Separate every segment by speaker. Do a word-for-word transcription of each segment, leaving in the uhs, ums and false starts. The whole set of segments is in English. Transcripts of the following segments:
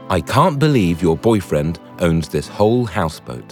Speaker 1: I can't believe your boyfriend owns this whole houseboat.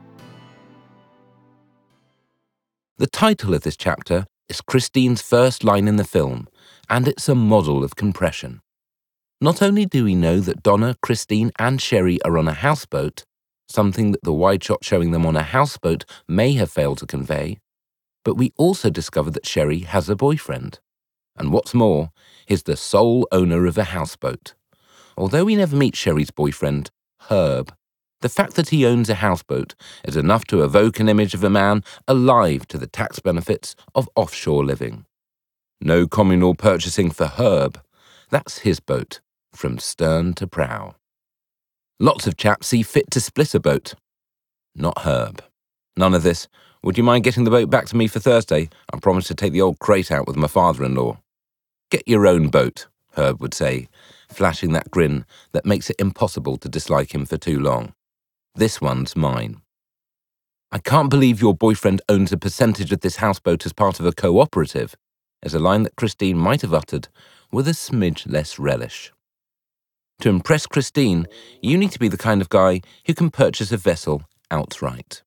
Speaker 1: The title of this chapter is Christine's first line in the film, and it's a model of compression. Not only do we know that Donna, Christine and Sherry are on a houseboat, something that the wide shot showing them on a houseboat may have failed to convey, but we also discover that Sherry has a boyfriend. And what's more, he's the sole owner of a houseboat. Although we never meet Sherry's boyfriend, Herb, the fact that he owns a houseboat is enough to evoke an image of a man alive to the tax benefits of offshore living. No communal purchasing for Herb. That's his boat, from stern to prow. Lots of chaps see fit to split a boat. Not Herb. None of this, would you mind getting the boat back to me for Thursday? I promise to take the old crate out with my father-in-law. Get your own boat, Herb would say, flashing that grin that makes it impossible to dislike him for too long. This one's mine. I can't believe your boyfriend owns a percentage of this houseboat as part of a cooperative, is a line that Christine might have uttered with a smidge less relish. To impress Christine, you need to be the kind of guy who can purchase a vessel outright.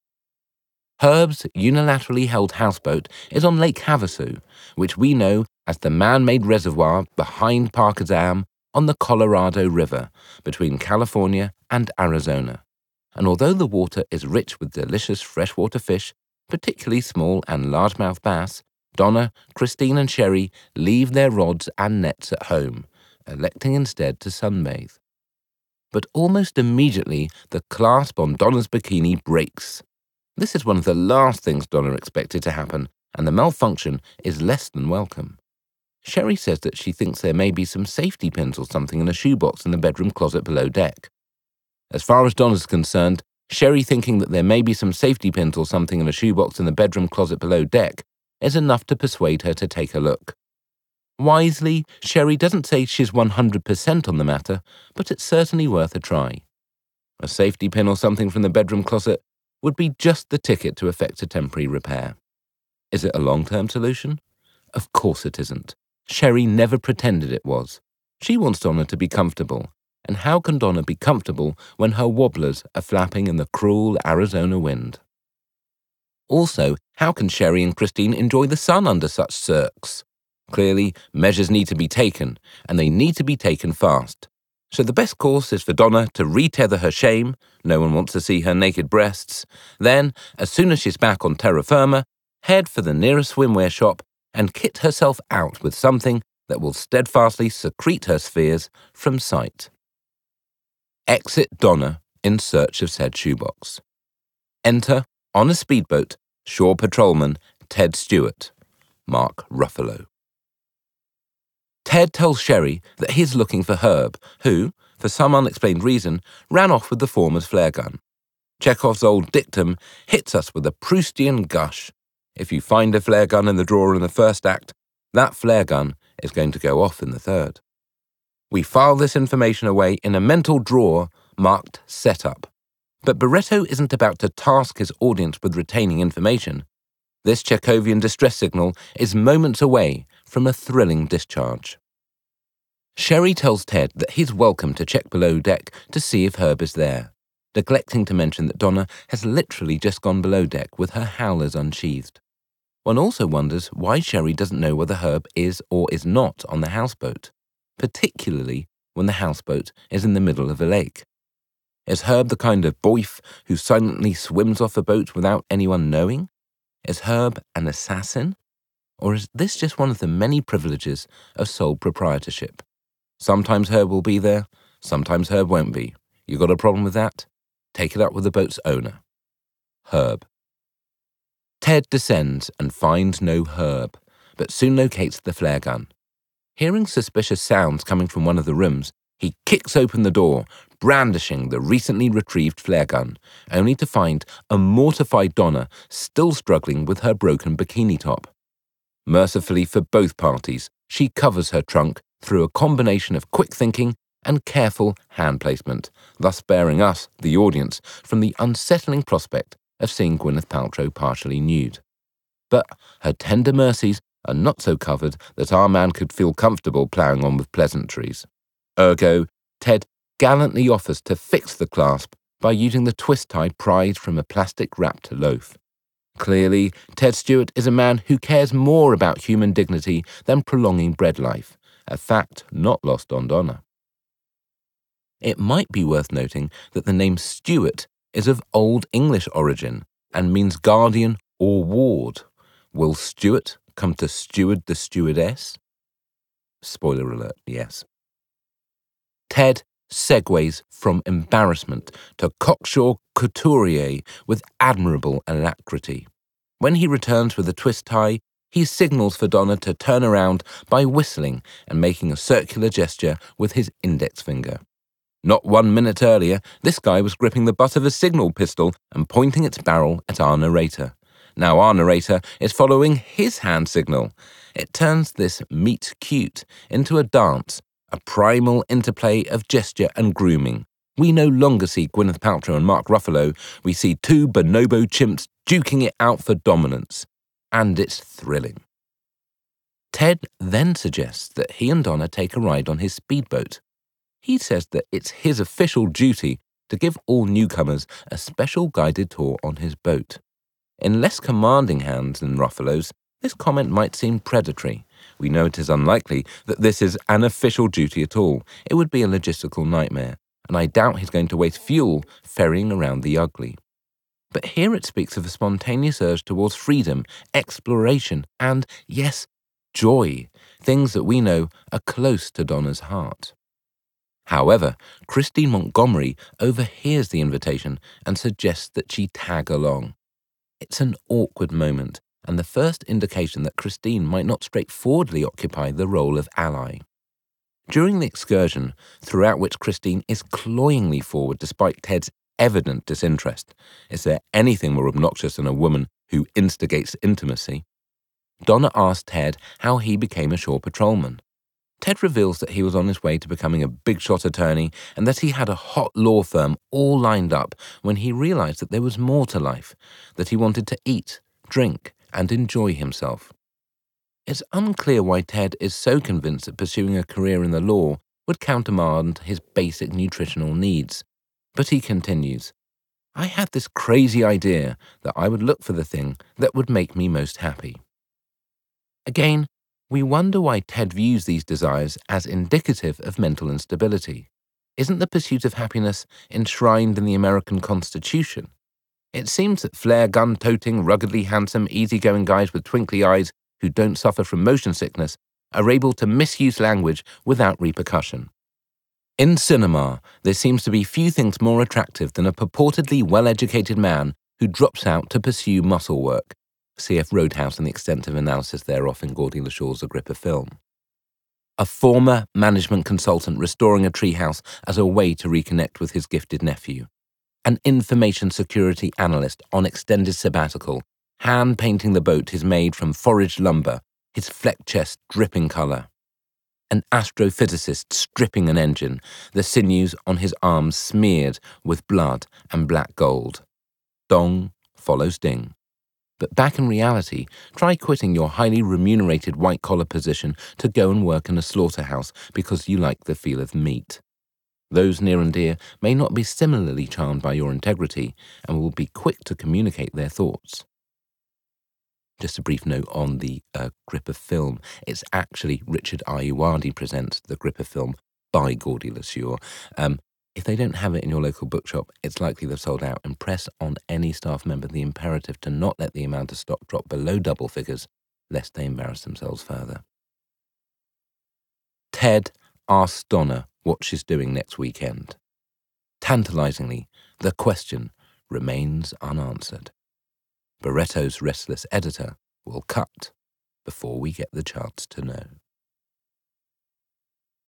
Speaker 1: Herb's unilaterally held houseboat is on Lake Havasu, which we know as the man-made reservoir behind Parker Dam on the Colorado River between California and Arizona. And although the water is rich with delicious freshwater fish, particularly small and largemouth bass, Donna, Christine and Sherry leave their rods and nets at home, electing instead to sunbathe. But almost immediately, the clasp on Donna's bikini breaks. This is one of the last things Donna expected to happen, and the malfunction is less than welcome. Sherry says that she thinks there may be some safety pins or something in a shoebox in the bedroom closet below deck. As far as Donna's concerned, Sherry thinking that there may be some safety pins or something in a shoebox in the bedroom closet below deck is enough to persuade her to take a look. Wisely, Sherry doesn't say she's one hundred percent on the matter, but it's certainly worth a try. A safety pin or something from the bedroom closet would be just the ticket to effect a temporary repair. Is it a long-term solution? Of course it isn't. Sherry never pretended it was. She wants Donna to be comfortable. And how can Donna be comfortable when her wobblers are flapping in the cruel Arizona wind? Also, how can Sherry and Christine enjoy the sun under such circs? Clearly, measures need to be taken, and they need to be taken fast. So the best course is for Donna to retether her shame, no one wants to see her naked breasts, then, as soon as she's back on terra firma, head for the nearest swimwear shop and kit herself out with something that will steadfastly secrete her spheres from sight. Exit Donna in search of said shoebox. Enter, on a speedboat, shore patrolman Ted Stewart, Mark Ruffalo. Ted tells Sherry that he's looking for Herb, who, for some unexplained reason, ran off with the former's flare gun. Chekhov's old dictum hits us with a Proustian gush. If you find a flare gun in the drawer in the first act, that flare gun is going to go off in the third. We file this information away in a mental drawer marked Setup. But Barretto isn't about to task his audience with retaining information. This Chekhovian distress signal is moments away from a thrilling discharge. Sherry tells Ted that he's welcome to check below deck to see if Herb is there, neglecting to mention that Donna has literally just gone below deck with her howlers unsheathed. One also wonders why Sherry doesn't know whether Herb is or is not on the houseboat, particularly when the houseboat is in the middle of a lake. Is Herb the kind of boif who silently swims off a boat without anyone knowing? Is Herb an assassin? Or is this just one of the many privileges of sole proprietorship? Sometimes Herb will be there, sometimes Herb won't be. You got a problem with that? Take it up with the boat's owner. Herb. Ted descends and finds no Herb, but soon locates the flare gun. Hearing suspicious sounds coming from one of the rooms, he kicks open the door, brandishing the recently retrieved flare gun, only to find a mortified Donna still struggling with her broken bikini top. Mercifully for both parties, she covers her trunk through a combination of quick thinking and careful hand placement, thus sparing us, the audience, from the unsettling prospect of seeing Gwyneth Paltrow partially nude. But her tender mercies are not so covered that our man could feel comfortable ploughing on with pleasantries. Ergo, Ted gallantly offers to fix the clasp by using the twist tie prized from a plastic-wrapped loaf. Clearly, Ted Stewart is a man who cares more about human dignity than prolonging bread life, a fact not lost on Donna. It might be worth noting that the name Stewart is of Old English origin and means guardian or ward. Will Stewart come to steward the stewardess? Spoiler alert, yes. Ted segues from embarrassment to cocksure couturier with admirable alacrity. When he returns with a twist tie, he signals for Donna to turn around by whistling and making a circular gesture with his index finger. Not one minute earlier, this guy was gripping the butt of a signal pistol and pointing its barrel at our narrator. Now our narrator is following his hand signal. It turns this meet cute into a dance, a primal interplay of gesture and grooming. We no longer see Gwyneth Paltrow and Mark Ruffalo. We see two bonobo chimps duking it out for dominance. And it's thrilling. Ted then suggests that he and Donna take a ride on his speedboat. He says that it's his official duty to give all newcomers a special guided tour on his boat. In less commanding hands than Ruffalo's, this comment might seem predatory. We know it is unlikely that this is an official duty at all. It would be a logistical nightmare, and I doubt he's going to waste fuel ferrying around the ugly. But here it speaks of a spontaneous urge towards freedom, exploration, and, yes, joy, things that we know are close to Donna's heart. However, Christine Montgomery overhears the invitation and suggests that she tag along. It's an awkward moment, and the first indication that Christine might not straightforwardly occupy the role of ally. During the excursion, throughout which Christine is cloyingly forward despite Ted's evident disinterest, is there anything more obnoxious than a woman who instigates intimacy? Donna asks Ted how he became a shore patrolman. Ted reveals that he was on his way to becoming a big-shot attorney and that he had a hot law firm all lined up when he realized that there was more to life, that he wanted to eat, drink, and enjoy himself. It's unclear why Ted is so convinced that pursuing a career in the law would countermand his basic nutritional needs. But he continues, I had this crazy idea that I would look for the thing that would make me most happy. Again, we wonder why Ted views these desires as indicative of mental instability. Isn't the pursuit of happiness enshrined in the American Constitution? It seems that flare gun-toting, ruggedly handsome, easygoing guys with twinkly eyes who don't suffer from motion sickness are able to misuse language without repercussion. In cinema, there seems to be few things more attractive than a purportedly well-educated man who drops out to pursue muscle work. C F Roadhouse and the extensive analysis thereof in Geordie LaShaw's Agrippa film. A former management consultant restoring a treehouse as a way to reconnect with his gifted nephew. An information security analyst on extended sabbatical, hand-painting the boat he's made from foraged lumber, his flecked chest dripping colour. An astrophysicist stripping an engine, the sinews on his arms smeared with blood and black gold. Dong follows ding. But back in reality, try quitting your highly remunerated white-collar position to go and work in a slaughterhouse because you like the feel of meat. Those near and dear may not be similarly charmed by your integrity and will be quick to communicate their thoughts. Just a brief note on the uh, Agrippa film. It's actually Richard Ayoade presents the Agrippa film by Geordie LaShaw. Um, If they don't have it in your local bookshop, it's likely they've sold out. Impress on any staff member the imperative to not let the amount of stock drop below double figures, lest they embarrass themselves further. Ted asks Donna what she's doing next weekend. Tantalizingly, the question remains unanswered. Barretto's restless editor will cut before we get the chance to know.